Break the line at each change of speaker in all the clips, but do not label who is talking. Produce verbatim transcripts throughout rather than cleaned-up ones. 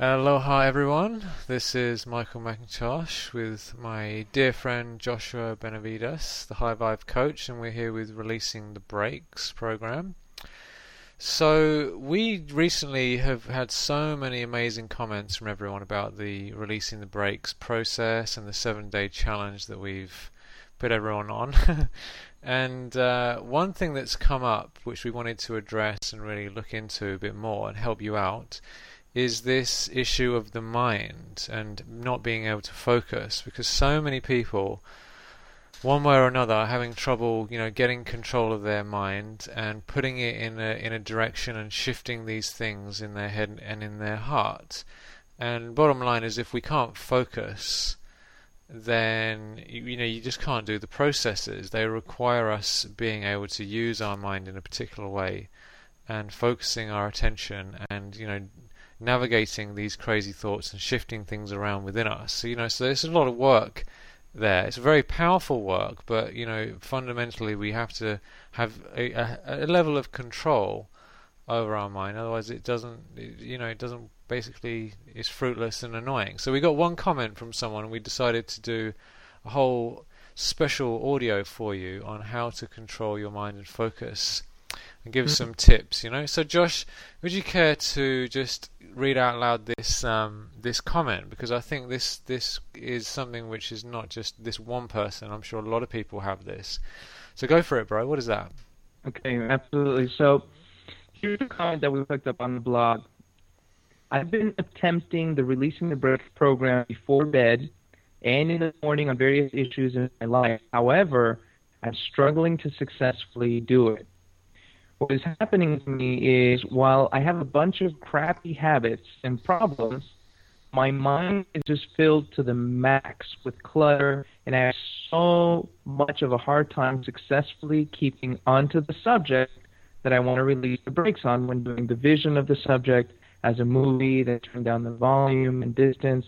Aloha everyone, this is Michael McIntosh with my dear friend Joshua Benavides, the High Vibe coach, and we're here with Releasing the Brakes program. So we recently have had so many amazing comments from everyone about the Releasing the Brakes process and the seven day challenge that we've put everyone on. And uh, one thing that's come up which we wanted to address and really look into a bit more and help you out is this issue of the mind and not being able to focus, because so many people, one way or another, are having trouble, you know, getting control of their mind and putting it in a in a direction and shifting these things in their head and in their heart. And bottom line is, if we can't focus, then you, you know you just can't do the processes. They require us being able to use our mind in a particular way and focusing our attention and you know navigating these crazy thoughts and shifting things around within us. So, you know, so there's a lot of work there. It's very powerful work, but, you know, fundamentally we have to have a, a, a level of control over our mind. Otherwise it doesn't, it, you know, it doesn't basically, it's fruitless and annoying. So we got one comment from someone and we decided to do a whole special audio for you on how to control your mind and focus and give
Mm-hmm.
some tips, you know. So Josh, would you care to just read out loud this um, this comment, because I think this this is something which is not just this one person. I'm sure a lot of people have this. So go for it, bro. What is that?
Okay, absolutely. So here's a comment that we picked up on the blog. I've been attempting the Releasing the Brakes program before bed and in the morning on various issues in my life. However, I'm struggling to successfully do it. What is happening to me is, while I have a bunch of crappy habits and problems, my mind is just filled to the max with clutter, and I have so much of a hard time successfully keeping onto the subject that I want to release the brakes on when doing the vision of the subject as a movie, then turn down the volume and distance,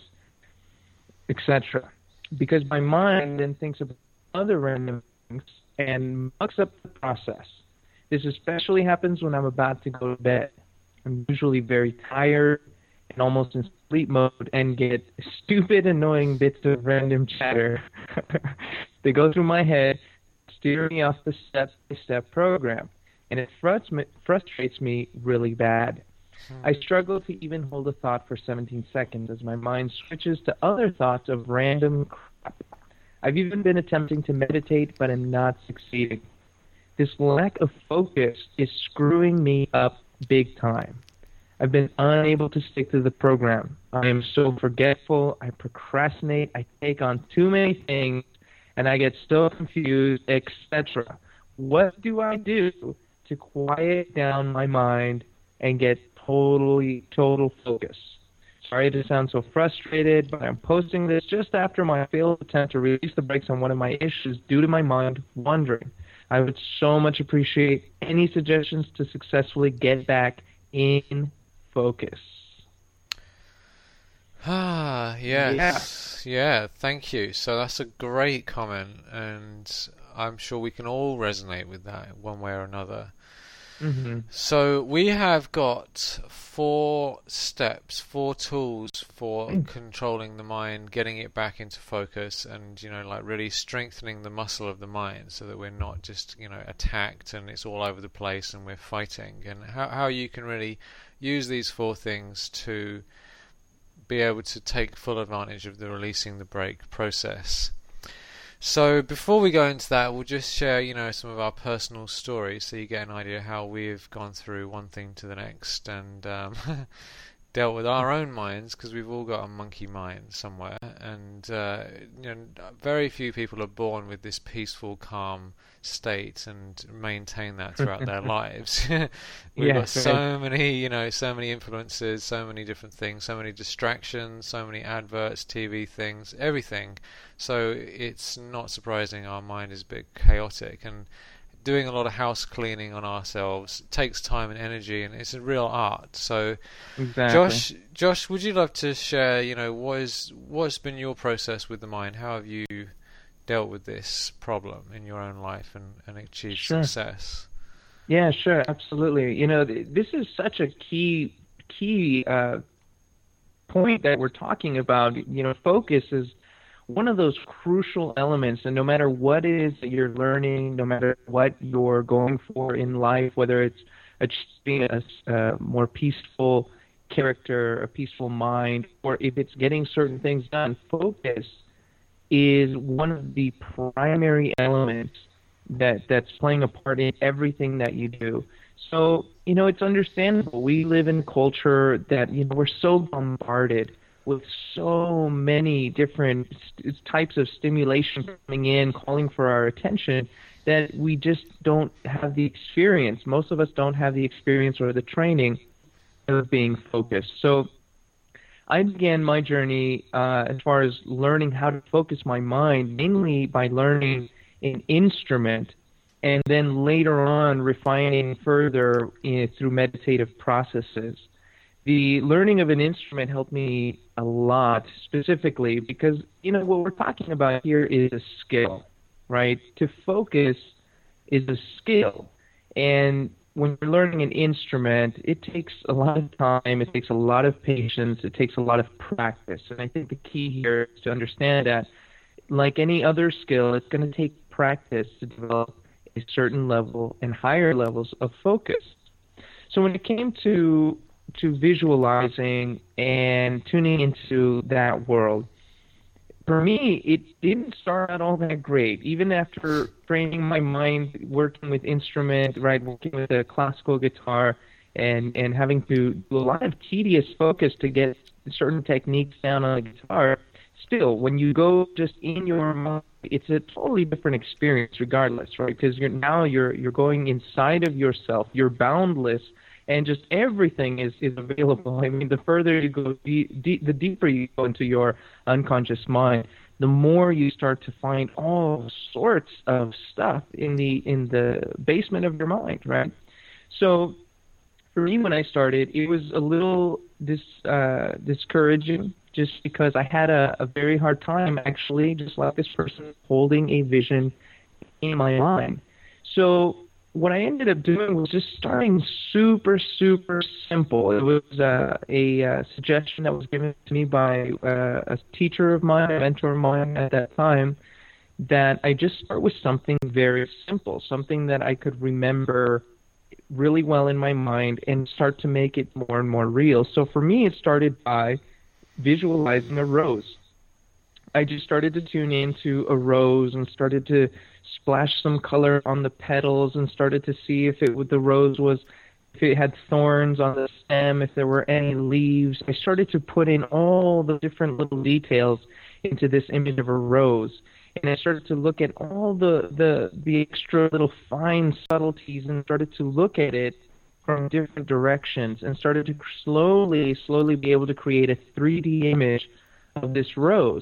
et cetera. Because my mind then thinks of other random things and mucks up the process. This especially happens when I'm about to go to bed. I'm usually very tired and almost in sleep mode and get stupid, annoying bits of random chatter. They go through my head, steer me off the step-by-step program, and it frustrates me really bad. I struggle to even hold a thought for seventeen seconds as my mind switches to other thoughts of random crap. I've even been attempting to meditate, but am not succeeding. This lack of focus is screwing me up big time. I've been unable to stick to the program. I am so forgetful, I procrastinate, I take on too many things, and I get so confused, et cetera. What do I do to quiet down my mind and get totally, total focus? Sorry to sound so frustrated, but I'm posting this just after my failed attempt to release the brakes on one of my issues due to my mind wandering. I would so much appreciate any suggestions to successfully get back in focus.
Ah, yes. Yeah. yeah, thank you. So that's a great comment, and I'm sure we can all resonate with that one way or another.
Mm-hmm.
So we have got four steps, four tools for controlling the mind, getting it back into focus, and you know, like really strengthening the muscle of the mind, so that we're not just you know attacked and it's all over the place and we're fighting. And how how you can really use these four things to be able to take full advantage of the releasing the brake process. So before we go into that, we'll just share, you know, some of our personal stories, so you get an idea how we've gone through one thing to the next and um, dealt with our own minds, because we've all got a monkey mind somewhere, and uh, you know, very few people are born with this peaceful, calm state and maintain that throughout their lives. We've
Yeah,
got so
right.
many, you know, so many influences, so many different things, so many distractions, so many adverts, T V things, everything. So it's not surprising our mind is a bit chaotic, and doing a lot of house cleaning on ourselves takes time and energy, and it's a real art. So
Exactly.
Josh, Josh, would you love to share, you know, what is what's been your process with the mind? How have you dealt with this problem in your own life and, and achieved
Sure.
success?
Yeah, sure, absolutely. You know, th- this is such a key key uh, point that we're talking about, you know, focus is one of those crucial elements. And no matter what it is that you're learning, no matter what you're going for in life, whether it's achieving a, a more peaceful character, a peaceful mind, or if it's getting certain things done, focus is one of the primary elements that that's playing a part in everything that you do. So, you know, it's understandable. We live in a culture that, you know, we're so bombarded with so many different st- types of stimulation coming in, calling for our attention, that we just don't have the experience. Most of us don't have the experience or the training of being focused. So I began my journey uh, as far as learning how to focus my mind, mainly by learning an instrument, and then later on refining further in, through meditative processes. The learning of an instrument helped me a lot, specifically because, you know, what we're talking about here is a skill, right? To focus is a skill. And when you're learning an instrument, it takes a lot of time, it takes a lot of patience, it takes a lot of practice. And I think the key here is to understand that, like any other skill, it's going to take practice to develop a certain level and higher levels of focus. So when it came to to visualizing and tuning into that world, for me, it didn't start out all that great. Even after training my mind, working with instrument, right, working with a classical guitar, and, and having to do a lot of tedious focus to get certain techniques down on the guitar, still, when you go just in your mind, it's a totally different experience regardless, right? Because you're, now you're you're going inside of yourself. You're boundless, and just everything is, is available. I mean, the further you go, de- de- the deeper you go into your unconscious mind, the more you start to find all sorts of stuff in the in the basement of your mind, right? So for me, when I started, it was a little dis, uh, discouraging, just because I had a, a very hard time, actually, just like this person, holding a vision in my mind. So what I ended up doing was just starting super, super simple. It was uh, a uh, suggestion that was given to me by uh, a teacher of mine, a mentor of mine at that time, that I just start with something very simple, something that I could remember really well in my mind and start to make it more and more real. So for me, it started by visualizing a rose. I just started to tune into a rose and started to splash some color on the petals and started to see if it the rose was, if it had thorns on the stem, if there were any leaves. I started to put in all the different little details into this image of a rose. And I started to look at all the, the, the extra little fine subtleties and started to look at it from different directions and started to slowly, slowly be able to create a three D image of this rose.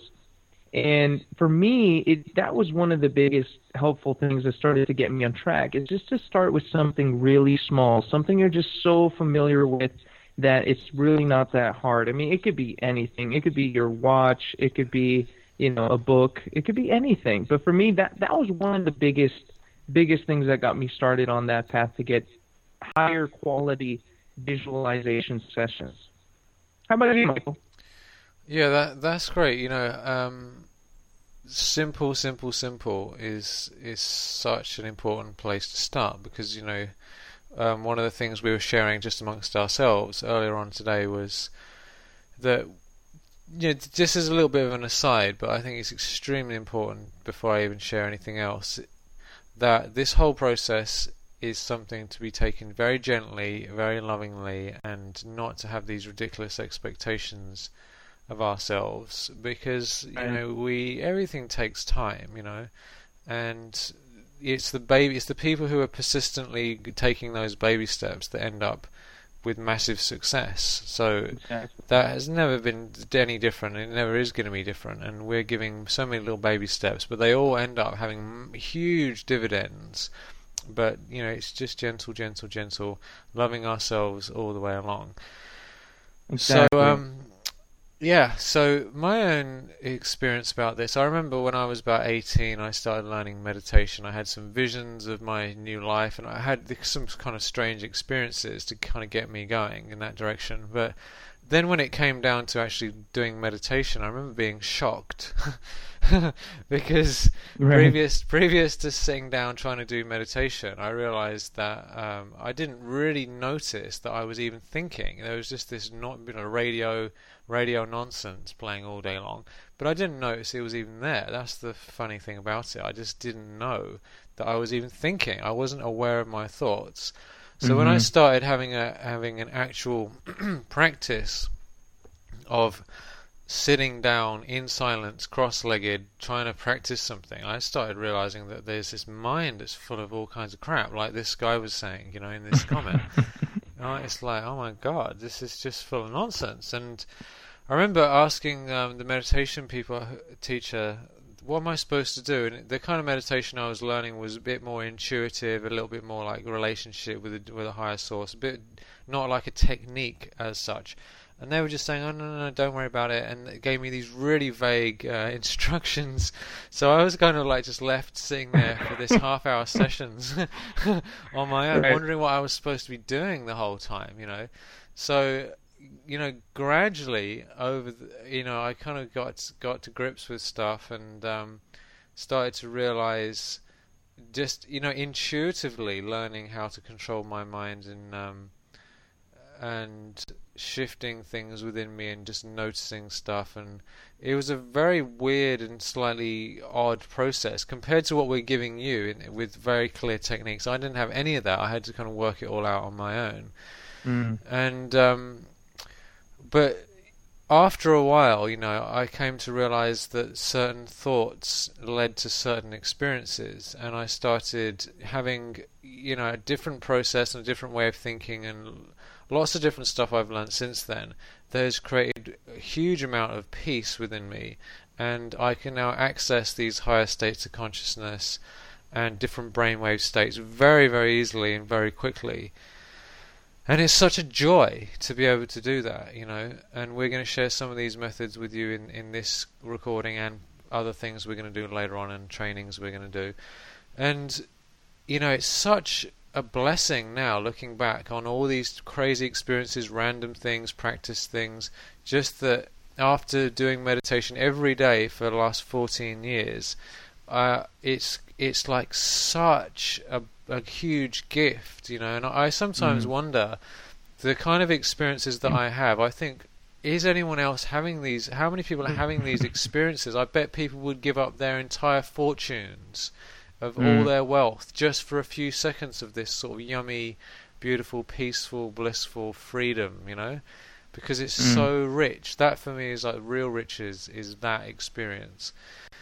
And for me, it, that was one of the biggest helpful things that started to get me on track, is just to start with something really small, something you're just so familiar with that it's really not that hard. I mean, it could be anything. It could be your watch. It could be, you know, a book. It could be anything. But for me, that, that was one of the biggest, biggest things that got me started on that path to get higher quality visualization sessions. How about you, Michael?
Yeah, that that's great. You know, um, simple, simple, simple is is such an important place to start, because, you know, um, one of the things we were sharing just amongst ourselves earlier on today was that, you know, just as a little bit of an aside, but I think it's extremely important before I even share anything else, that this whole process is something to be taken very gently, very lovingly, and not to have these ridiculous expectations of ourselves, because, you know, we everything takes time, you know, and it's the baby, it's the people who are persistently taking those baby steps that end up with massive success. So exactly. That has never been any different. It never is going to be different. And we're giving so many little baby steps, but they all end up having huge dividends. But, you know, it's just gentle, gentle, gentle, loving ourselves all the way along. Exactly. So, um, yeah, so my own experience about this, I remember when I was about eighteen, I started learning meditation. I had some visions of my new life, and I had some kind of strange experiences to kind of get me going in that direction. But then when it came down to actually doing meditation, I remember being shocked because
Right.
previous previous to sitting down trying to do meditation, I realized that um, I didn't really notice that I was even thinking. There was just this not you know radio radio nonsense playing all day long, but I didn't notice it was even there. That's the funny thing about it. I just didn't know that I was even thinking. I wasn't aware of my thoughts. So mm-hmm. when I started having a having an actual practice of sitting down in silence, cross-legged, trying to practice something, I started realizing that there's this mind that's full of all kinds of crap, like this guy was saying, you know, in this comment. Oh, it's like, oh my God, this is just full of nonsense. And I remember asking um, the meditation people teacher, what am I supposed to do? And the kind of meditation I was learning was a bit more intuitive, a little bit more like a relationship with a, with a higher source, a bit not like a technique as such. And they were just saying, oh, no, no, no, don't worry about it. And it gave me these really vague uh, instructions. So I was kind of like just left sitting there for this half-hour sessions on my own, right. wondering what I was supposed to be doing the whole time, you know. So, you know, gradually over, the, you know, I kind of got got to grips with stuff and um, started to realize just, you know, intuitively learning how to control my mind and um, and shifting things within me and just noticing stuff. And it was a very weird and slightly odd process compared to what we're giving you in, with very clear techniques. I didn't have any of that. I had to kind of work it all out on my own. Mm. And um, but after a while, you know, I came to realize that certain thoughts led to certain experiences, and I started having, you know, a different process and a different way of thinking, and lots of different stuff I've learned since then that has created a huge amount of peace within me, and I can now access these higher states of consciousness and different brainwave states very, very easily and very quickly. And it's such a joy to be able to do that, you know, and we're going to share some of these methods with you in, in this recording and other things we're going to do later on and trainings we're going to do. And, you know, it's such a blessing now looking back on all these crazy experiences, random things, practice things, just that after doing meditation every day for the last fourteen years, uh, it's it's like such a, a huge gift, you know. And I sometimes mm. wonder the kind of experiences that I have. I think, is anyone else having these? How many people are having these experiences? I bet people would give up their entire fortunes of mm. all their wealth just for a few seconds of this sort of yummy, beautiful, peaceful, blissful freedom, you know, because it's mm. so rich. That for me is like real riches, is that experience.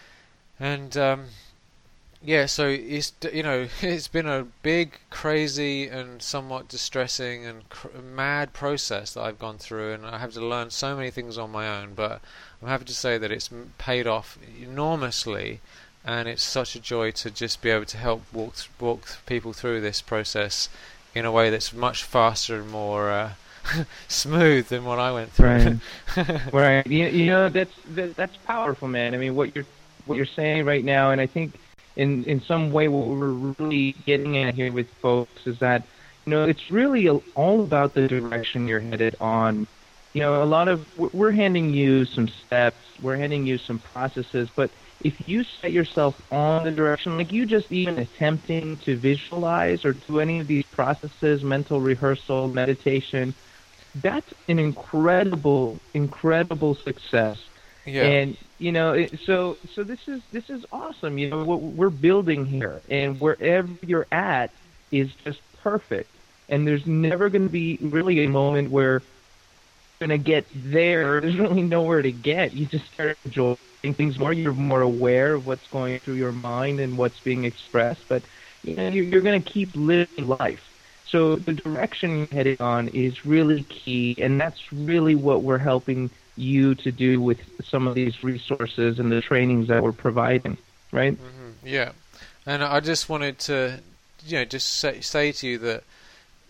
And um, yeah, so it's, you know, it's been a big, crazy, and somewhat distressing and cr- mad process that I've gone through, and I have to learn so many things on my own. But I'm happy to say that it's paid off enormously. And it's such a joy to just be able to help walk th- walk people through this process in a way that's much faster and more uh, smooth than what I went through.
Right, right. You, you know, that's that, that's powerful, man. I mean, what you're what you're saying right now, and I think in in some way what we're really getting at here with folks is that, you know, it's really all about the direction you're headed on. You know, a lot of we're handing you some steps, we're handing you some processes, but if you set yourself on the direction, like you just even attempting to visualize or do any of these processes, mental rehearsal, meditation, that's an incredible, incredible success. Yeah. And, you know, it, so so this is this is awesome. You know, what we're building here, and wherever you're at is just perfect. And there's never going to be really a moment where you're going to get there. There's really nowhere to get. You just start enjoying things more. You're more aware of what's going through your mind and what's being expressed, but you know, you're, you're going to keep living life. So the direction you're heading on is really key, and that's really what we're helping you to do with some of these resources and the trainings that we're providing, right?
Mm-hmm. Yeah, and I just wanted to, you know, just say, say to you that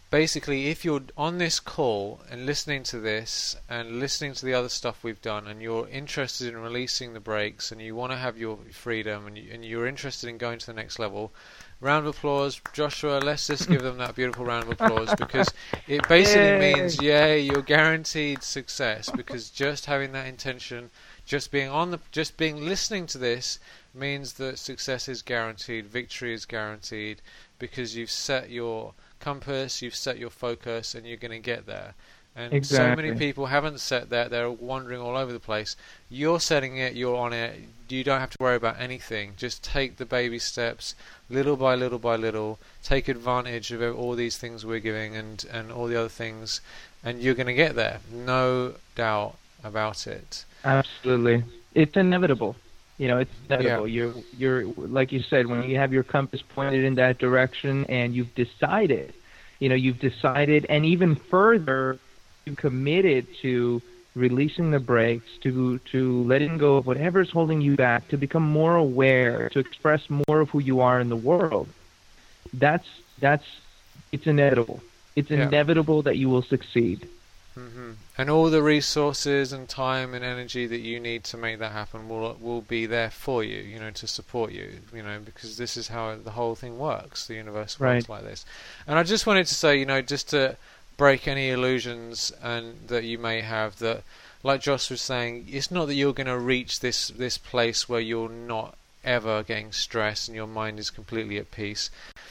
basically, if you're on this call and listening to this and listening to the other stuff we've done, and you're interested in releasing the brakes, and you want to have your freedom, and, you, and you're interested in going to the next level, round of applause, Joshua. Let's just give them that beautiful round of applause, because it basically
Yay.
means, yeah, you're guaranteed success, because just having that intention, just being on the, just being listening to this means that success is guaranteed, victory is guaranteed, because you've set your compass, you've set your focus, and you're going to get there. And
Exactly.
so many people haven't set that, they're wandering all over the place. You're setting it, you're on it, you don't have to worry about anything. Just take the baby steps, little by little by little, take advantage of all these things we're giving, and, and all the other things, and you're going to get there. No doubt about it.
Absolutely. It's inevitable. You know, it's inevitable.
Yeah.
You're, you're, like you said, when you have your compass pointed in that direction and you've decided, you know, you've decided, and even further, you committed to releasing the brakes, to, to letting go of whatever's holding you back, to become more aware, to express more of who you are in the world. That's, that's, it's inevitable. It's
Yeah.
inevitable that you will succeed.
hmm And all the resources and time and energy that you need to make that happen will will be there for you, you know, to support you, you know, because this is how the whole thing works. The universe works
Right.
like this. And I just wanted to say, you know, just to break any illusions and that you may have, that, like Josh was saying, it's not that you're going to reach this this place where you're not ever getting stressed and your mind is completely at peace.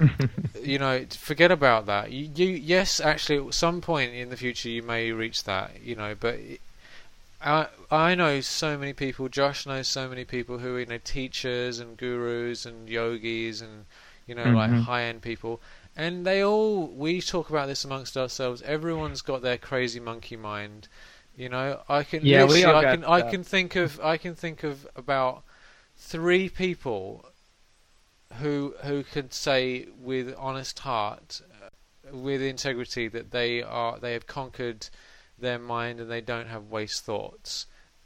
You know, forget about that. You, you, yes, actually, at some point in the future, you may reach that. You know, but it, I, I know so many people. Josh knows so many people who are, you know, teachers and gurus and yogis and, you know,
Mm-hmm.
like high-end people, and they all. We talk about this amongst ourselves. Everyone's got their crazy monkey mind. You know, I can.
Yeah, we
literally,
all
I
got
can. I
stuff.
can think of. I can think of about three people who who could say with honest heart, uh, with integrity, that they are they have conquered their mind and they don't have waste thoughts.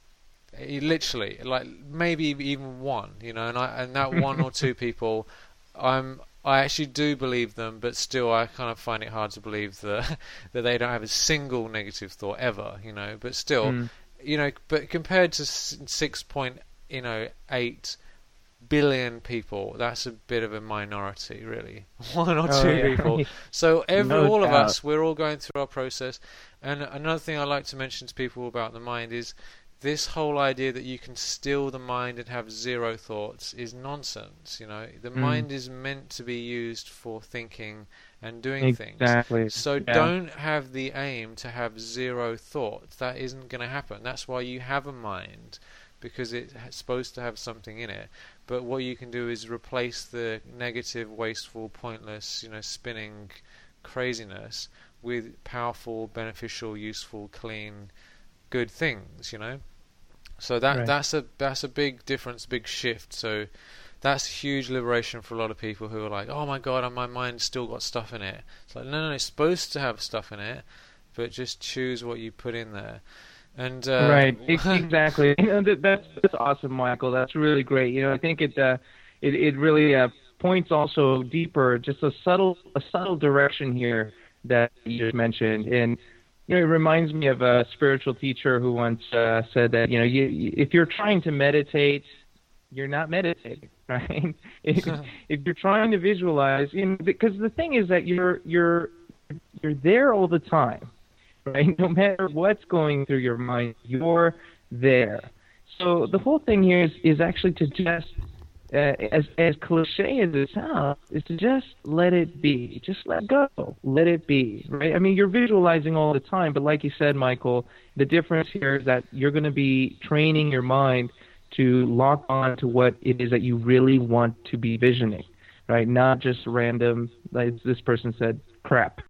Eh, literally, like maybe even one, you know, and I and that one or two people, I'm I actually do believe them, but still I kind of find it hard to believe that that they don't have a single negative thought ever, you know. But still,
Mm.
you know, but compared to s- six point you know eight billion people, that's a bit of a minority, really. One or
Oh,
two
yeah.
people. So every
No
all of
doubt.
us, we're all going through our process. And another thing I like to mention to people about the mind is this whole idea that you can still the mind and have zero thoughts is nonsense. You know, the
Mm.
mind is meant to be used for thinking and doing things.
Exactly.
So
Yeah.
don't have the aim to have zero thoughts. That isn't going to happen. That's why you have a mind, because it's supposed to have something in it. But what you can do is replace the negative, wasteful, pointless, you know, spinning craziness with powerful, beneficial, useful, clean, good things, you know. So that
Right.
that's a that's a big difference, big shift. So that's huge liberation for a lot of people who are like, oh my god, my mind's still got stuff in it. It's like, no, no, no, it's supposed to have stuff in it, but just choose what you put in there. And uh,
Right, ex- exactly. You know, that, that's that's awesome, Michael. That's really great. You know, I think it uh, it it really uh, points also deeper, just a subtle a subtle direction here that you just mentioned. And you know, it reminds me of a spiritual teacher who once uh, said that, you know, you, you, if you're trying to meditate, you're not meditating, right? if, if you're trying to visualize, you know, because the thing is that you're you're you're there all the time. Right? No matter what's going through your mind, you're there. So the whole thing here is, is actually to just, uh, as as cliche as it sounds, is to just let it be. Just let go. Let it be. Right? I mean, you're visualizing all the time, but like you said, Michael, the difference here is that you're going to be training your mind to lock on to what it is that you really want to be visioning. Right? Not just random, like this person said, crap.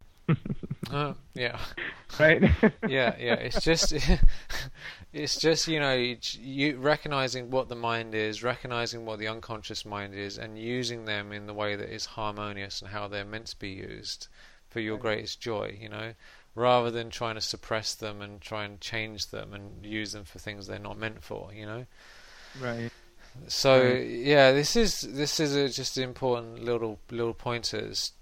uh, yeah.
Right?
yeah, yeah. It's just, it's just you know, you recognizing what the mind is, recognizing what the unconscious mind is, and using them in the way that is harmonious and how they're meant to be used for your greatest joy. You know, rather than trying to suppress them and try and change them and use them for things they're not meant for. You know.
Right.
So
Right.
yeah, this is this is a, just important little little pointers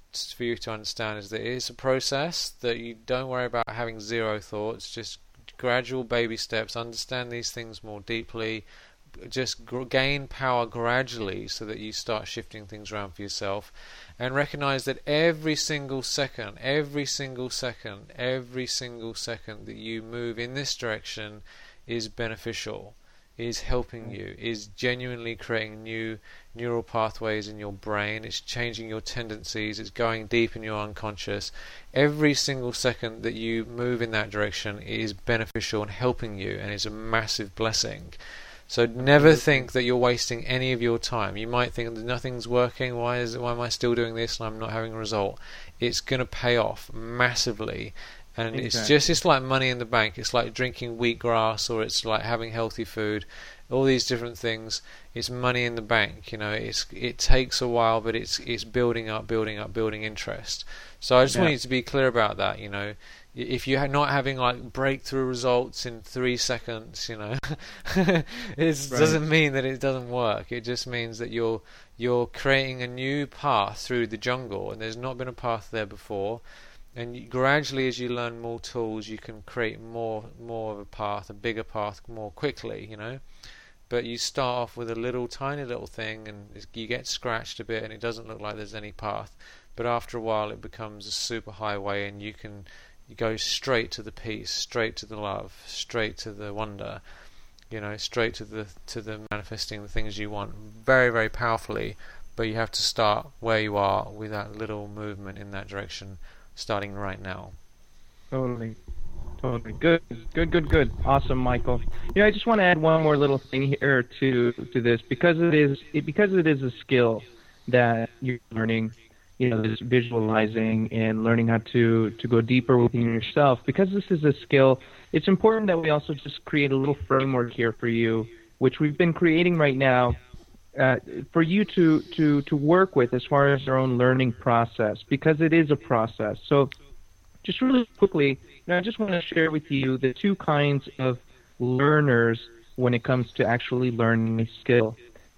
for you to understand is that it is a process, that you don't worry about having zero thoughts, just gradual baby steps, understand these things more deeply, just gr- gain power gradually so that you start shifting things around for yourself, and recognize that every single second, every single second, every single second that you move in this direction is beneficial, is helping you, is genuinely creating new neural pathways in your brain, it's changing your tendencies, it's going deep in your unconscious. Every single second that you move in that direction is beneficial and helping you, and is a massive blessing. So never think that you're wasting any of your time. You might think that nothing's working, why is why am I still doing this and I'm not having a result? It's going to pay off massively. And exactly. It's just it's like money in the bank. It's like drinking wheatgrass, or it's like having healthy food. All these different things. It's money in the bank. You know, it's it takes a while, but it's it's building up, building up, building interest. So I just yeah. want you to be clear about that. You know, if you're not having like breakthrough results in three seconds, you know, it right. doesn't mean that it doesn't work. It just means that you're you're creating a new path through the jungle, and there's not been a path there before. And you, gradually, as you learn more tools, you can create more, more of a path, a bigger path, more quickly. You know, but you start off with a little, tiny little thing, and you get scratched a bit, and it doesn't look like there's any path. But after a while, it becomes a super highway, and you can you go straight to the peace, straight to the love, straight to the wonder. You know, straight to the to the manifesting the things you want, very, very powerfully. But you have to start where you are with that little movement in that direction. Starting right now.
Totally. Totally. Good. Good, good, good. Awesome, Michael. You know, I just want to add one more little thing here to to this, because it is it, because it is a skill that you're learning, you know, this visualizing and learning how to, to go deeper within yourself. Because this is a skill, it's important that we also just create a little framework here for you, which we've been creating right now, Uh, for you to, to, to work with as far as your own learning process, because it is a process. So just really quickly, you know, I just want to share with you the two kinds of learners when it comes to actually learning a skill.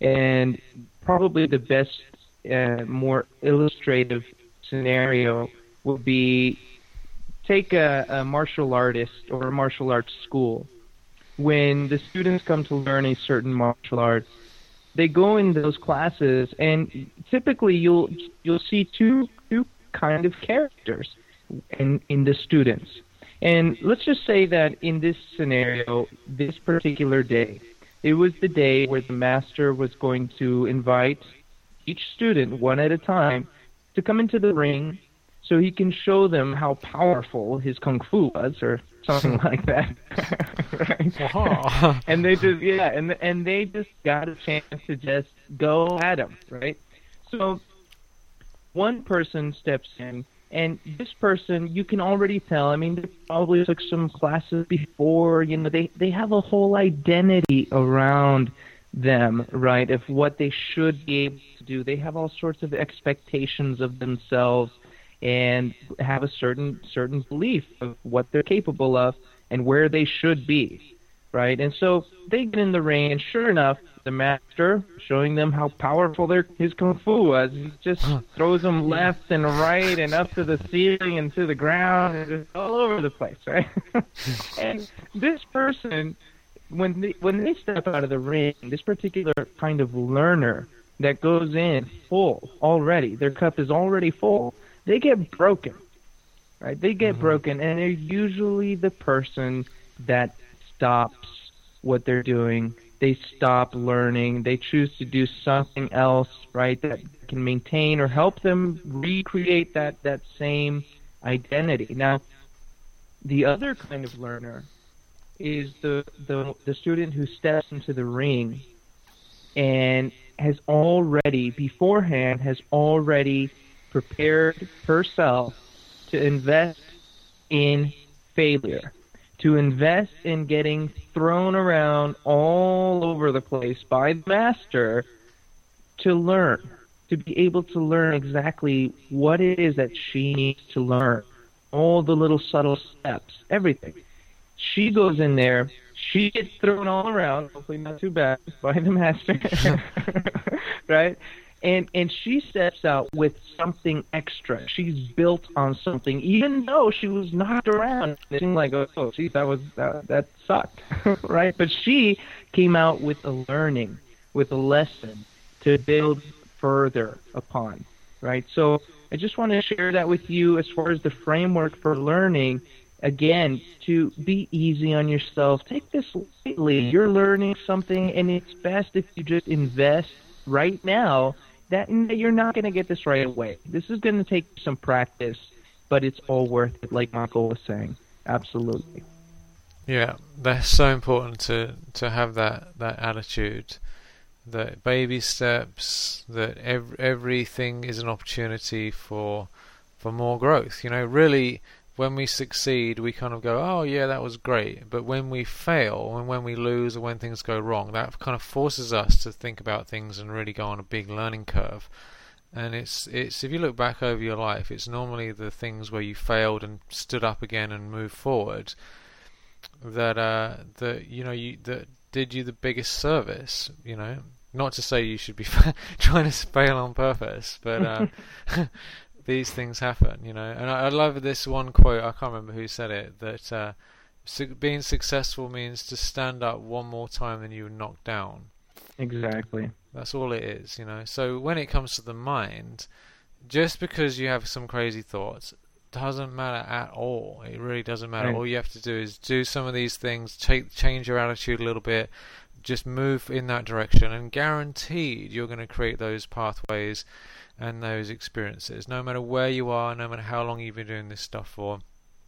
And probably the best, uh, more illustrative scenario would be, take a, a martial artist or a martial arts school. When the students come to learn a certain martial art, they go in those classes, and typically you'll you'll see two two kind of characters in in the students. And let's just say that in this scenario, this particular day, it was the day where the master was going to invite each student one at a time to come into the ring, so he can show them how powerful his kung fu was, or something like that. Right? Uh-huh. And they just, yeah, and and they just got a chance to just go at him, right? So one person steps in, and this person, you can already tell, I mean, they probably took some classes before, you know, they, they have a whole identity around them, right, of what they should be able to do. They have all sorts of expectations of themselves, and have a certain certain belief of what they're capable of and where they should be, right? And so they get in the ring, and sure enough, the master, showing them how powerful their his kung fu was, he just throws them left and right and up to the ceiling and to the ground and just all over the place, right? And this person, when they, when they step out of the ring, this particular kind of learner that goes in full already, their cup is already full, they get broken, right? They get mm-hmm. broken, and they're usually the person that stops what they're doing. They stop learning. They choose to do something else, right, that can maintain or help them recreate that, that same identity. Now, the other kind of learner is the, the, the student who steps into the ring and has already, beforehand, has already prepared herself to invest in failure, to invest in getting thrown around all over the place by the master, to learn, to be able to learn exactly what it is that she needs to learn, all the little subtle steps, everything. She goes in there, she gets thrown all around, hopefully not too bad, by the master, right? And and she steps out with something extra. She's built on something, even though she was knocked around. It seemed like, oh, geez, that was that, that sucked, right? But she came out with a learning, with a lesson to build further upon, right? So I just want to share that with you as far as the framework for learning. Again, to be easy on yourself. Take this lightly. You're learning something, and it's best if you just invest right now. That you're not going to get this right away. This is going to take some practice, but it's all worth it, like Michael was saying. Absolutely.
Yeah, that's so important to to have that, that attitude, that baby steps, that ev- everything is an opportunity for for more growth. You know, really, when we succeed, we kind of go, oh yeah, that was great. But when we fail, and when we lose, or when things go wrong, that kind of forces us to think about things and really go on a big learning curve. And it's it's if you look back over your life, it's normally the things where you failed and stood up again and moved forward that uh that you know you that did you the biggest service. You know, not to say you should be trying to fail on purpose, but uh, these things happen, you know. And I, I love this one quote. I can't remember who said it. That uh, su- being successful means to stand up one more time than you were knocked down.
Exactly.
That's all it is, you know. So when it comes to the mind, just because you have some crazy thoughts doesn't matter at all. It really doesn't matter.
Right.
All you have to do is do some of these things, take, change your attitude a little bit, just move in that direction, and guaranteed you're going to create those pathways and those experiences. No matter where you are, no matter how long you've been doing this stuff for,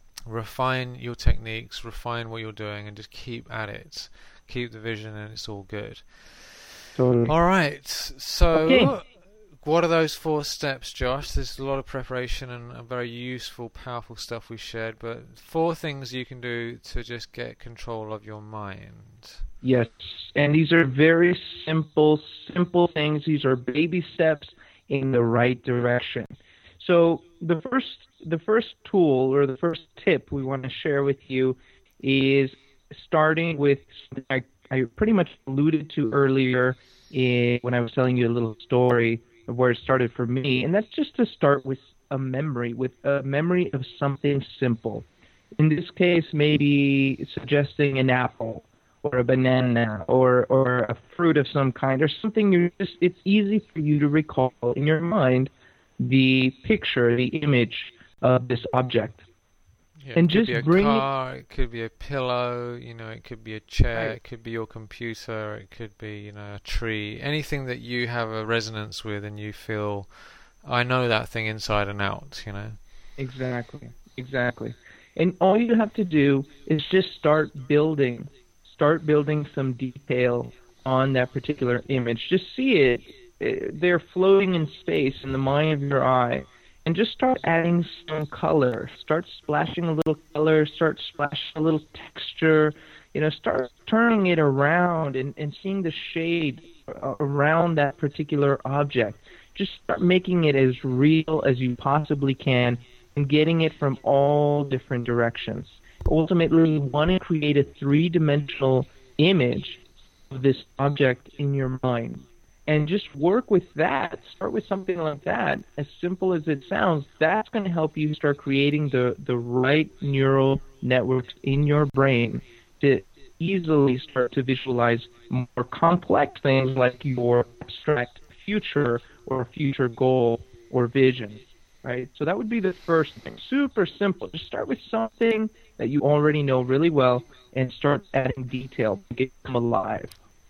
refine your techniques, refine what you're doing, and just keep at it. Keep the vision, and it's all good.
Totally.
All right. So,
Okay.
what are those four steps, Josh? There's a lot of preparation and a very useful, powerful stuff we shared, but four things you can do to just get control of your mind.
Yes, and these are very simple, simple things. These are baby steps in the right direction. So the first, the first tool or the first tip we want to share with you is starting with something I, I pretty much alluded to earlier in, when I was telling you a little story of where it started for me, and that's just to start with a memory, with a memory of something simple. In this case, maybe suggesting an apple, or a banana, or or a fruit of some kind, or something you just, it's easy for you to recall in your mind the picture, the image of this object.
Yeah,
And
it could
just
be a
bring
car, it could be a pillow, you know, it could be a chair,
Right.
it could be your computer, it could be, you know, a tree, anything that you have a resonance with and you feel, I know that thing inside and out, you know.
Exactly, exactly. And all you have to do is just start building, start building some detail on that particular image. Just see it. Eh, They're floating in space in the mind of your eye. And just start adding some color. Start splashing a little color. Start splashing a little texture. You know, start turning it around and, and seeing the shade uh, around that particular object. Just start making it as real as you possibly can and getting it from all different directions. Ultimately, you want to create a three-dimensional image of this object in your mind. And just work with that. Start with something like that. As simple as it sounds, that's going to help you start creating the, the right neural networks in your brain to easily start to visualize more complex things like your abstract future or future goal or vision. Right? So that would be the first thing. Super simple. Just start with something that you already know really well and start adding detail to get them alive.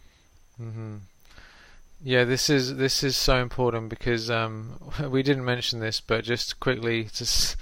Mm-hmm. Yeah, this is this is so important because um, we didn't mention this, but just quickly, just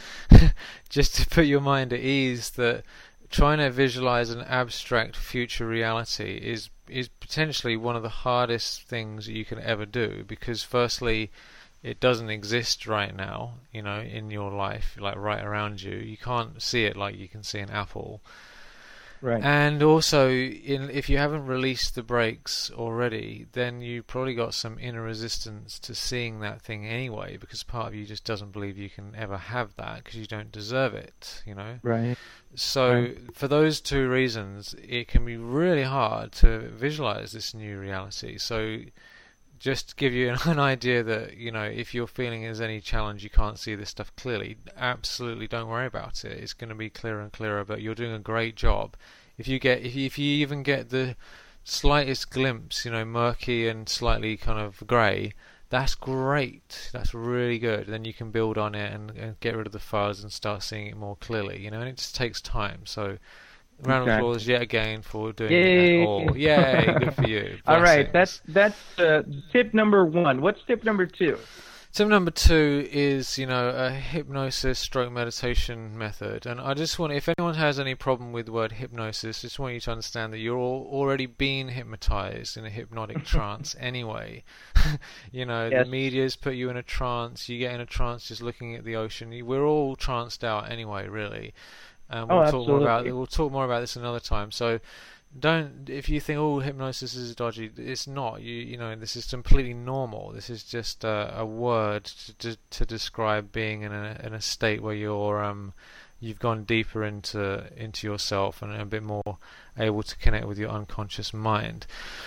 just to put your mind at ease, that trying to visualize an abstract future reality is is potentially one of the hardest things you can ever do, because firstly, it doesn't exist right now, you know, in your life, like right around you. You can't see it like you can see an apple.
Right.
And also, in, if you haven't released the brakes already, then you probably got some inner resistance to seeing that thing anyway, because part of you just doesn't believe you can ever have that because you don't deserve it, you know.
Right.
So
Right.
for those two reasons, it can be really hard to visualize this new reality. So just to give you an idea that, you know, if you're feeling there's any challenge, you can't see this stuff clearly, absolutely don't worry about it. It's going to be clearer and clearer, but you're doing a great job. If you get, if you, if you even get the slightest glimpse, you know, murky and slightly kind of grey, that's great. That's really good. Then you can build on it and, and get rid of the fuzz and start seeing it more clearly, you know, and it just takes time. So round of applause yet again for doing
Yay.
it all. Yay, good for you. Blessings.
All right, that's that's uh, tip number one. What's tip number two?
Tip number two is, you know, a hypnosis stroke meditation method. And I just want, if anyone has any problem with the word hypnosis, just want you to understand that you're all already being hypnotized in a hypnotic trance anyway. You know, yes. The media's put you in a trance, you get in a trance just looking at the ocean. We're all tranced out anyway, really. Um, we'll
oh,
talk more about we'll talk more about this another time. So don't, if you think, oh, hypnosis is dodgy, it's not. You you know, this is completely normal. This is just a, a word to, to to describe being in a in a state where you're um you've gone deeper into into yourself and a bit more able to connect with your unconscious mind.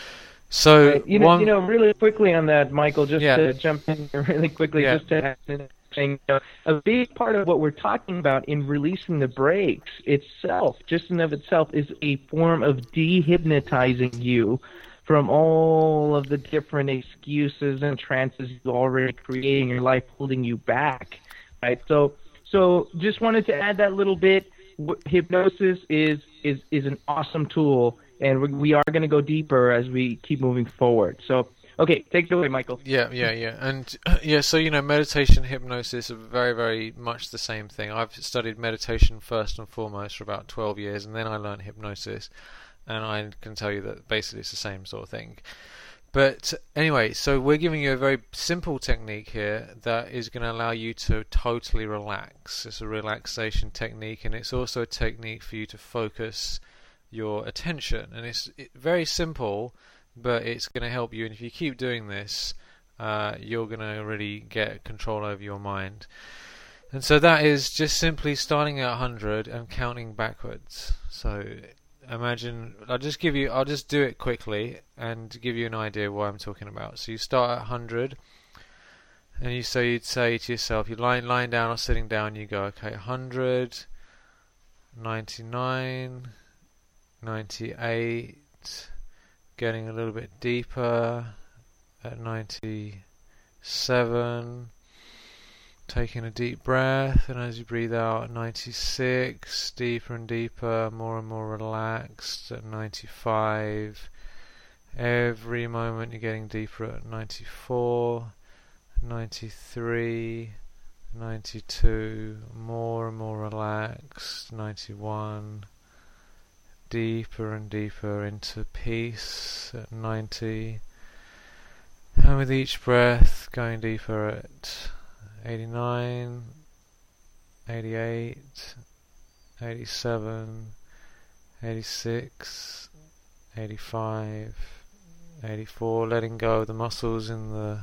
So
right. you know,
one,
you know, really quickly on that, Michael, just
yeah.
to jump in really quickly,
yeah.
just to. You know, a big part of what we're talking about in releasing the brakes itself, just in of itself, is a form of dehypnotizing you from all of the different excuses and trances you're already creating in your life, holding you back. Right. So, so just wanted to add that little bit. Hypnosis is is is an awesome tool, and we, we are going to go deeper as we keep moving forward. So. Okay, take it away, Michael.
Yeah, yeah, yeah. And, uh, yeah, so, you know, meditation, hypnosis are very, very much the same thing. I've studied meditation first and foremost for about twelve years, and then I learned hypnosis, and I can tell you that basically it's the same sort of thing. But anyway, so we're giving you a very simple technique here that is going to allow you to totally relax. It's a relaxation technique, and it's also a technique for you to focus your attention. And it's it, very simple, but it's going to help you, and if you keep doing this, uh, you're going to really get control over your mind. And so that is just simply starting at one hundred and counting backwards. So imagine, I'll just give you, I'll just do it quickly and give you an idea what I'm talking about. So you start at one hundred, and you so you'd say to yourself, you're lying, lying down or sitting down, you go, okay, one hundred, ninety-nine, ninety-eight, getting a little bit deeper at ninety-seven, taking a deep breath, and as you breathe out at ninety-six, deeper and deeper, more and more relaxed at ninety-five, every moment you're getting deeper at ninety-four, ninety-three, ninety-two, more and more relaxed, ninety-one, deeper and deeper into peace at ninety, and with each breath going deeper at eighty-nine, eighty-eight, eighty-seven, eighty-six, eighty-five, eighty-four, letting go of the muscles in the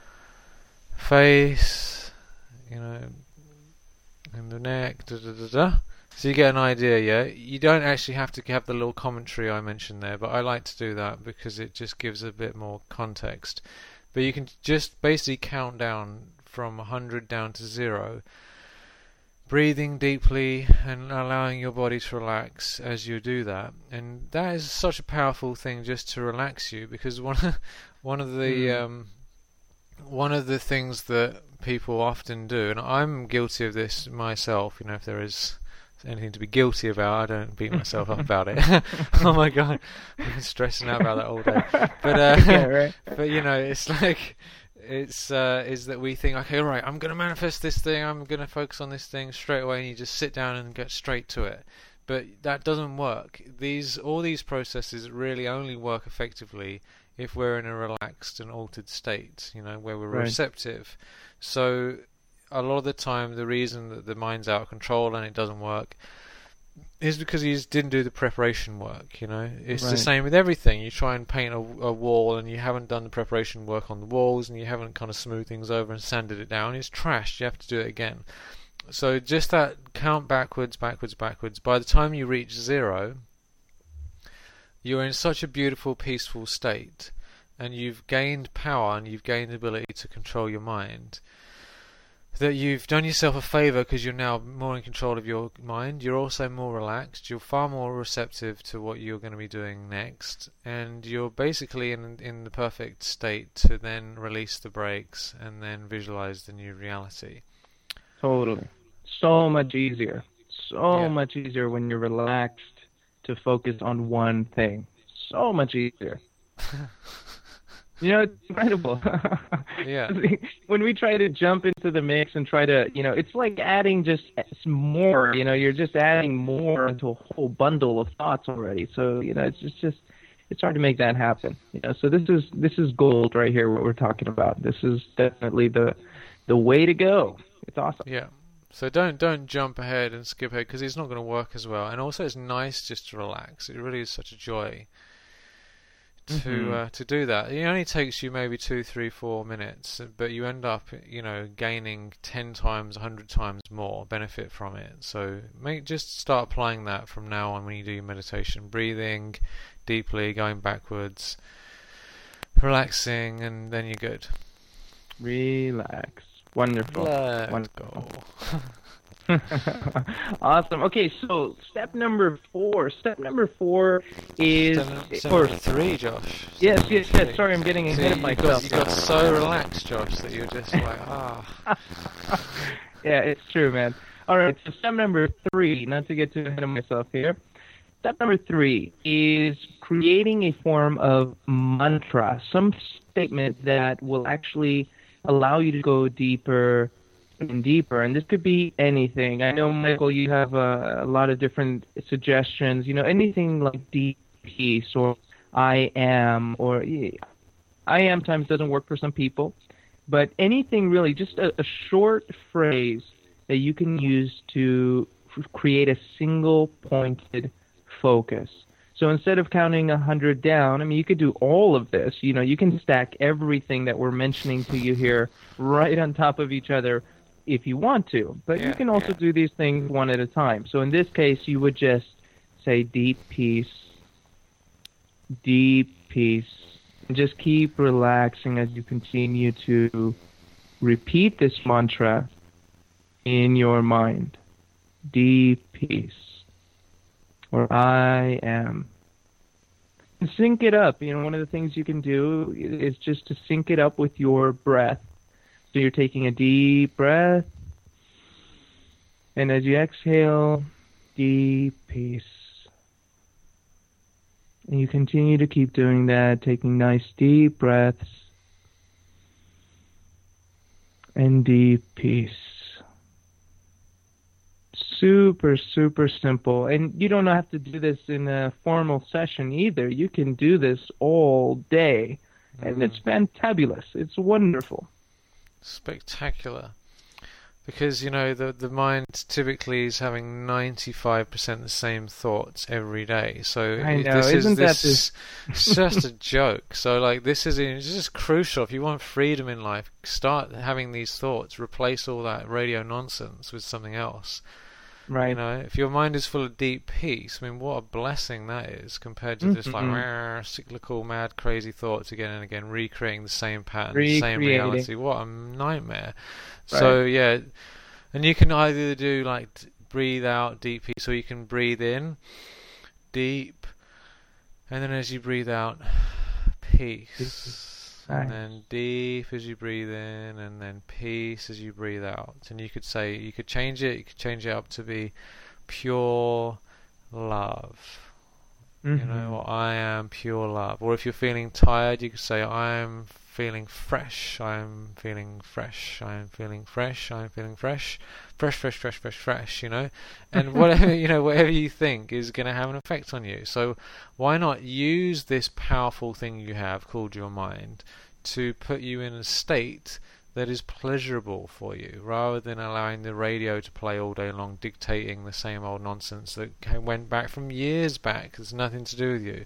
face, you know, in the neck, da da da da. So you get an idea, yeah? You don't actually have to have the little commentary I mentioned there, but I like to do that because it just gives a bit more context. But you can just basically count down from one hundred down to zero, breathing deeply and allowing your body to relax as you do that. And that is such a powerful thing just to relax you, because one of, one of the mm. um, one of the things that people often do, and I'm guilty of this myself, you know, if there is anything to be guilty about, I don't beat myself up about it. Oh my god, I've been stressing out about that all day. But uh,
yeah, right.
but you know, it's like it's uh, is that we think, okay, all right, I'm going to manifest this thing, I'm going to focus on this thing straight away, and you just sit down and get straight to it. But that doesn't work. These all these processes really only work effectively if we're in a relaxed and altered state, you know, where we're
right. receptive.
So a lot of the time, the reason that the mind's out of control and it doesn't work is because you just didn't do the preparation work, you know. It's
right.
the same with everything. You try and paint a, a wall and you haven't done the preparation work on the walls, and you haven't kind of smoothed things over and sanded it down. It's trashed. You have to do it again. So just that count backwards, backwards, backwards. By the time you reach zero, you're in such a beautiful, peaceful state and you've gained power and you've gained the ability to control your mind, that you've done yourself a favour because you're now more in control of your mind. You're also more relaxed. You're far more receptive to what you're going to be doing next, and you're basically in in the perfect state to then release the brakes and then visualize the new reality.
Totally. So much easier. So
Yeah.
much easier when you're relaxed to focus on one thing. So much easier. You know, it's incredible.
Yeah.
When we try to jump into the mix and try to, you know, it's like adding just more, you know, you're just adding more into a whole bundle of thoughts already. So, you know, it's just, just it's hard to make that happen. You know, so this is this is gold right here, what we're talking about. This is definitely the the way to go. It's awesome.
Yeah. So don't don't jump ahead and skip ahead, because it's not going to work as well. And also, it's nice just to relax. It really is such a joy to
Mhm.
uh, to do that. It only takes you maybe two, three, four minutes, but you end up, you know, gaining ten times, a hundred times more benefit from it. So make just start applying that from now on when you do your meditation, breathing deeply, going backwards, relaxing, and then you're good.
Relax. Wonderful.
Let
Wonderful.
go.
Awesome. Okay, so step number four. Step number four is
Step step
or
number three, Josh.
yes,
Step
yes,
number
yes.
three.
Sorry, I'm getting
See,
ahead of
you
myself.
got, you got so relaxed, Josh, that you're just like, ah.
Yeah, it's true, man. All right, so step number three, not to get too ahead of myself here. Step number three is creating a form of mantra, some statement that will actually allow you to go deeper and deeper. And this could be anything. I know, Michael, you have a, a lot of different suggestions. You know, anything like deep peace or I am, or I am times doesn't work for some people. But anything really, just a, a short phrase that you can use to f- create a single pointed focus. So instead of counting a hundred down, I mean, you could do all of this. You know, you can stack everything that we're mentioning to you here right on top of each other if you want to. But
Yeah,
you can also
yeah.
do these things one at a time. So in this case, you would just say deep peace, deep peace, and just keep relaxing as you continue to repeat this mantra in your mind. Deep peace. Or I am. And sync it up. You know, one of the things you can do is just to sync it up with your breath. So you're taking a deep breath, and as you exhale, deep peace. And you continue to keep doing that, taking nice deep breaths and deep peace. Super, super simple. And you don't have to do this in a formal session either. You can do this all day. And it's fantabulous. It's wonderful.
Spectacular. Because, you know, the the mind typically is having ninety-five percent the same thoughts every day. So
I
it-
know,
this
isn't
is
that
this
this-
it's just a joke. So like this is it's just crucial. If you want freedom in life, start having these thoughts. Replace all that radio nonsense with something else.
Right.
You know, if your mind is full of deep peace, I mean, what a blessing that is compared to just like
Mhm.
rah, cyclical, mad, crazy thoughts again and again, recreating the same pattern, the same
Recreating.
reality. What a nightmare! So yeah, and you can either do like d- breathe out deep peace, or you can breathe in deep, and then as you breathe out, peace. And
Nice.
then deep as you breathe in, and then peace as you breathe out. And you could say, you could change it, you could change it up to be pure love.
Mhm.
You know, or I am pure love. Or if you're feeling tired, you could say, I am feeling fresh, I am feeling fresh, I am feeling fresh, I am feeling fresh, fresh, fresh, fresh, fresh, fresh, you know. And whatever, you know, whatever you think is going to have an effect on you. So why not use this powerful thing you have called your mind to put you in a state that is pleasurable for you, rather than allowing the radio to play all day long, dictating the same old nonsense that ca- went back from years back. There's nothing to do with you.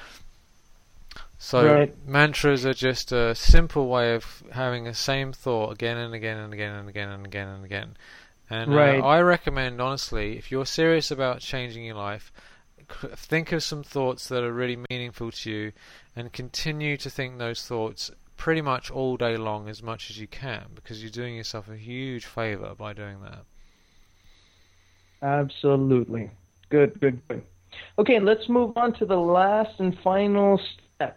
So
Right.
mantras are just a simple way of having the same thought again and again and again and again and again and again. And uh,
Right.
I recommend, honestly, if you're serious about changing your life, think of some thoughts that are really meaningful to you, and continue to think those thoughts pretty much all day long as much as you can, because you're doing yourself a huge favor by doing that.
Absolutely. Good, good, good. Okay, let's move on to the last and final step,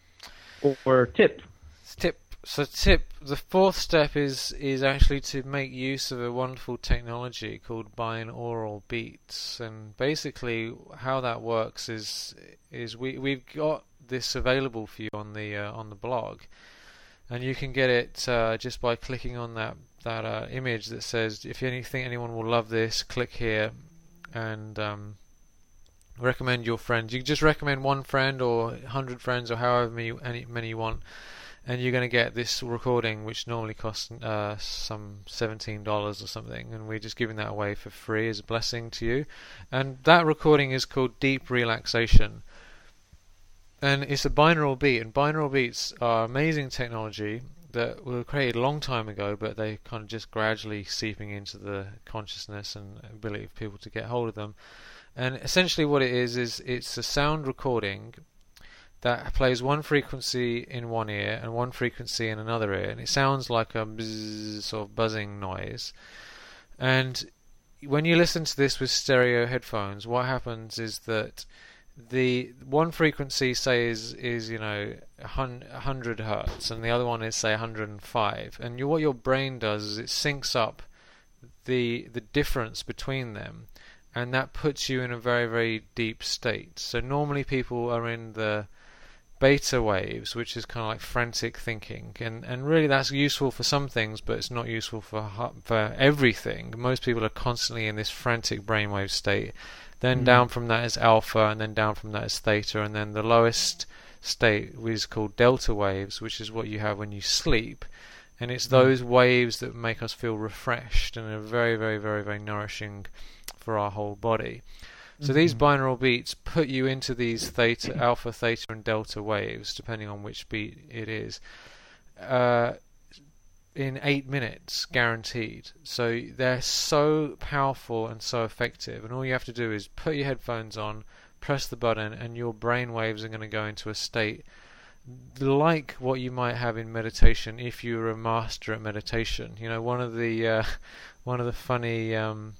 or tip.
Tip. So tip, the fourth step is is actually to make use of a wonderful technology called binaural beats. And basically how that works is is we, we've got this available for you on the uh, on the blog. And you can get it uh, just by clicking on that, that uh, image that says, if you think anyone will love this, click here, and um, recommend your friends. You can just recommend one friend or one hundred friends or however many, any, many you want, and you're going to get this recording, which normally costs uh, some seventeen dollars or something, and we're just giving that away for free as a blessing to you. And that recording is called Deep Relaxation. And it's a binaural beat, and binaural beats are amazing technology that were created a long time ago, but they kind of just gradually seeping into the consciousness and ability of people to get hold of them. And essentially what it is, is it's a sound recording that plays one frequency in one ear and one frequency in another ear, and it sounds like a bzzz, sort of buzzing noise. And when you listen to this with stereo headphones, what happens is that the one frequency, say, is, is you know one hundred hertz, and the other one is, say, one hundred five, and you, what your brain does is it syncs up the the difference between them, and that puts you in a very, very deep state. So normally people are in the beta waves, which is kind of like frantic thinking, and and really that's useful for some things, but it's not useful for for everything. Most people are constantly in this frantic brainwave state. Then mm. down from that is alpha, and then down from that is theta, and then the lowest state is called delta waves, which is what you have when you sleep. And it's those mm. waves that make us feel refreshed and are very, very, very, very nourishing for our whole body. So mm-hmm. these binaural beats put you into these theta, alpha, theta, and delta waves, depending on which beat it is, uh, in eight minutes, guaranteed. So they're so powerful and so effective, and all you have to do is put your headphones on, press the button, and your brain waves are going to go into a state like what you might have in meditation if you were a master at meditation. You know, one of the uh, one of the funny um,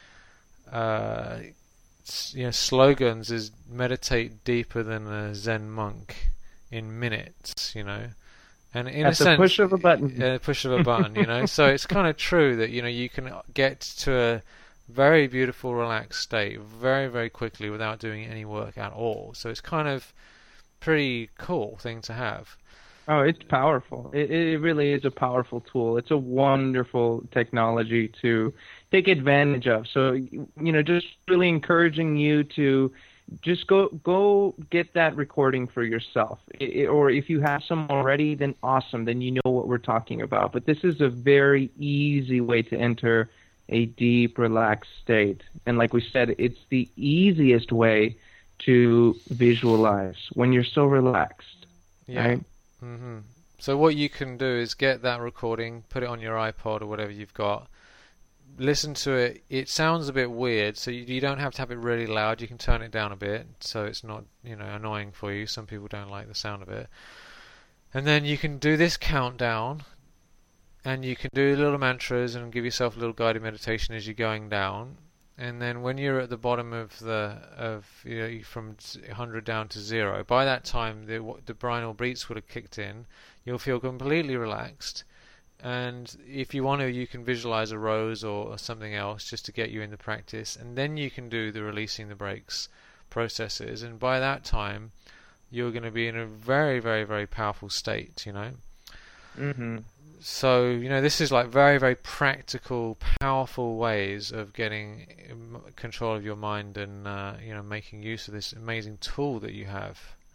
uh, you know, slogans is meditate deeper than a Zen monk in minutes, you know. And in
At
a sense,
the push of a button.
Yeah, the push of a button, you know. So it's kind of true that, you know, you can get to a very beautiful, relaxed state very, very quickly without doing any work at all. So it's kind of pretty cool thing to have.
Oh, it's powerful. It, it really is a powerful tool. It's a wonderful technology to take advantage of. So, you know, just really encouraging you to just go go get that recording for yourself. It, or if you have some already, then awesome. Then you know what we're talking about. But this is a very easy way to enter a deep, relaxed state. And like we said, it's the easiest way to visualize when you're so relaxed.
Yeah.
Right?
Mm-hmm. So what you can do is get that recording, put it on your iPod or whatever you've got, listen to it. It sounds a bit weird, so you, you don't have to have it really loud. You can turn it down a bit so it's not, you know, annoying for you. Some people don't like the sound of it. And then you can do this countdown, and you can do little mantras and give yourself a little guided meditation as you're going down. And then when you're at the bottom of the of you know, from one hundred down to zero, by that time the the binaural beats would have kicked in. You'll feel completely relaxed, and if you want to, you can visualize a rose or, or something else just to get you in the practice. And then you can do the releasing the brakes processes. And by that time, you're going to be in a very, very, very powerful state. You know.
Mm-hmm.
So, you know, this is like very, very practical, powerful ways of getting control of your mind and, uh, you know, making use of this amazing tool that you have.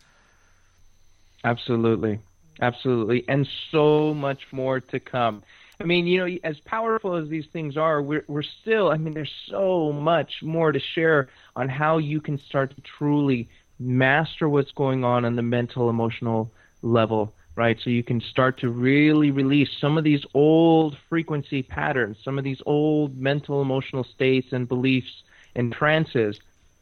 Absolutely. Absolutely. And so much more to come. I mean, you know, as powerful as these things are, we're, we're still, I mean, there's so much more to share on how you can start to truly master what's going on on the mental, emotional level. Right, so you can start to really release some of these old frequency patterns, some of these old mental, emotional states and beliefs and trances,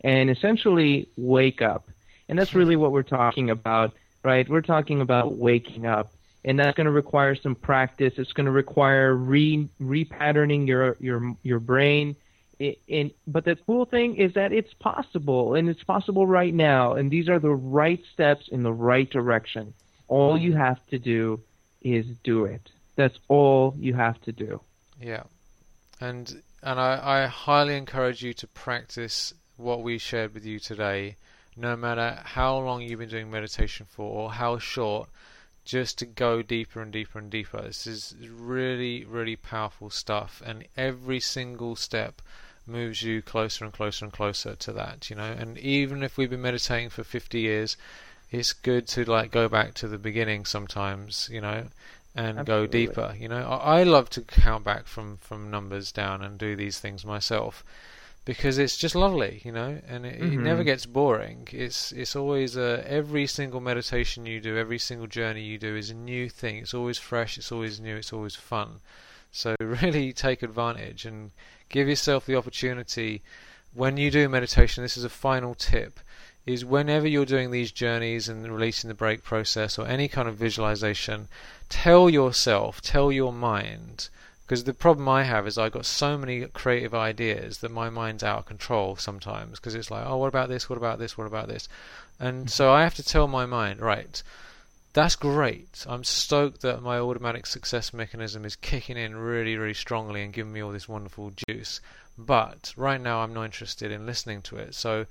and essentially wake up. And that's really what we're talking about, right? We're talking about waking up. And that's going to require some practice. It's going to require re repatterning your your your brain. It, and, but the cool thing is that it's possible, and it's possible right now. And these are the right steps in the right direction. All you have to do is do it. That's all you have to do.
Yeah. And and I, I highly encourage you to practice what we shared with you today, no matter how long you've been doing meditation for or how short, just to go deeper and deeper and deeper. This is really, really powerful stuff, and every single step moves you closer and closer and closer to that, you know. And even if we've been meditating for fifty years, it's good to like go back to the beginning sometimes, you know, and
Absolutely.
go deeper, you know. I, I love to count back from from numbers down and do these things myself, because it's just lovely, you know, and it,
Mm-hmm.
it never gets boring. It's it's always uh, every single meditation you do, every single journey you do is a new thing. It's always fresh, it's always new, it's always fun. So really take advantage and give yourself the opportunity when you do meditation. This is a final tip, is whenever you're doing these journeys and releasing the break process or any kind of visualization, tell yourself, tell your mind, because the problem I have is I've got so many creative ideas that my mind's out of control sometimes, because it's like, oh, what about this, what about this, what about this? And so I have to tell my mind, right, that's great. I'm stoked that my automatic success mechanism is kicking in really, really strongly and giving me all this wonderful juice. But right now I'm not interested in listening to it. So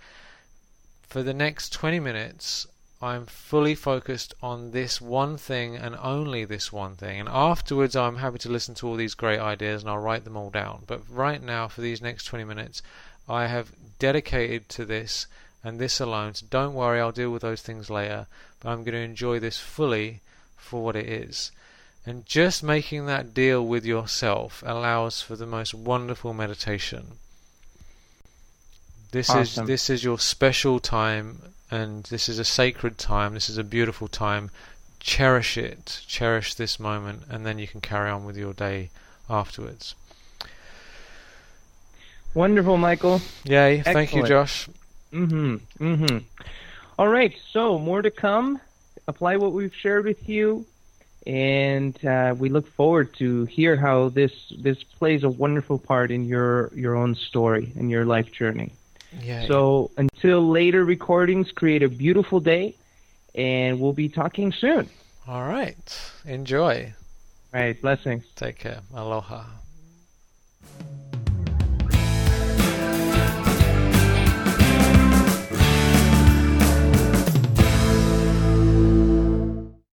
for the next twenty minutes, I'm fully focused on this one thing and only this one thing. And afterwards, I'm happy to listen to all these great ideas and I'll write them all down. But right now, for these next twenty minutes, I have dedicated to this and this alone. So don't worry, I'll deal with those things later. But I'm going to enjoy this fully for what it is. And just making that deal with yourself allows for the most wonderful meditation. This
Awesome.
is this is your special time, and this is a sacred time. This is a beautiful time. Cherish it. Cherish this moment, and then you can carry on with your day afterwards.
Wonderful, Michael.
Yay.
Excellent.
Thank you, Josh.
Mm-hmm. Mm-hmm. All right, so more to come. Apply what we've shared with you, and uh, we look forward to hear how this this plays a wonderful part in your your own story and your life journey.
Yay.
So until later recordings, create a beautiful day, and we'll be talking soon.
All right. Enjoy.
All right, blessings.
Take care. Aloha.